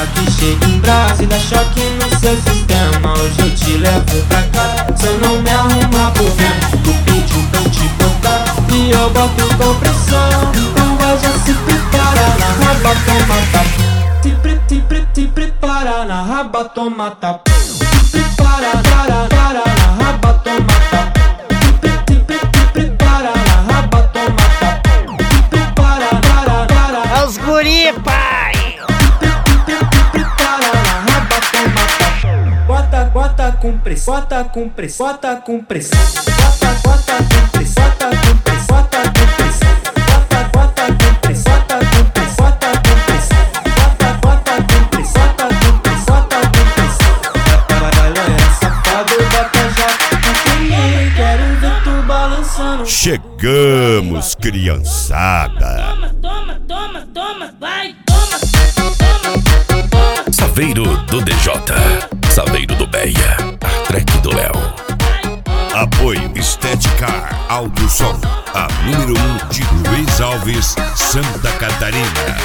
que chega em brasa e dá choque no seu sistema. Hoje eu te levo pra cá, se eu não me arrumar por dentro. Tu pediu pra eu te botar e eu boto com pressão. Então vai, já se prepara, na raba toma tapa. Te prepara, na raba toma tapa. Te prepara, na raba toma tapa. Te prepara, na raba toma tapa. Te prepara, Os guri, pai! Bota com pressão, bota com pressão, bota com pressão, bota com pressão, bota com pressão, bota com pressão, bota com pressão, bota com pressão, bota com pressão, bota com pressão, bota com pressão, bota com pressão. Vai loira safado, bota já comigo, quero ver tu balançando. Chegamos, criançada. Toma, vai, toma. Saveiro do DJ, Saveiro do Beia, Track do Léo. Apoio Estética Áudio Som, a número 1 de Luiz Alves, Santa Catarina.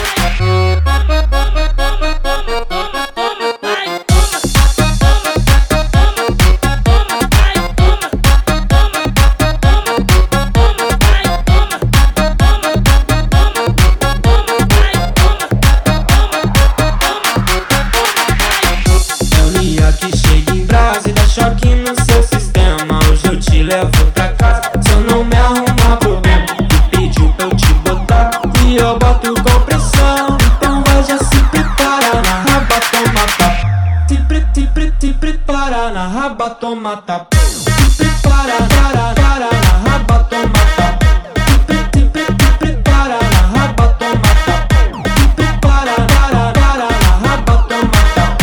Que chega em brasa e dá choque no seu sistema. Hoje eu te levo pra casa, se eu não me arrumar problema. Tu pediu pra eu te botar e eu boto com pressão. Então vai, já se prepara, na raba toma tapa. Te prepara, na raba toma tapa. Te prepara, na raba toma tapa. Te prepara, na raba toma tapa. Te prepara, na raba toma tapa.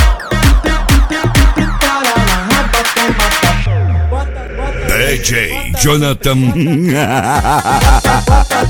DJ Jonathan.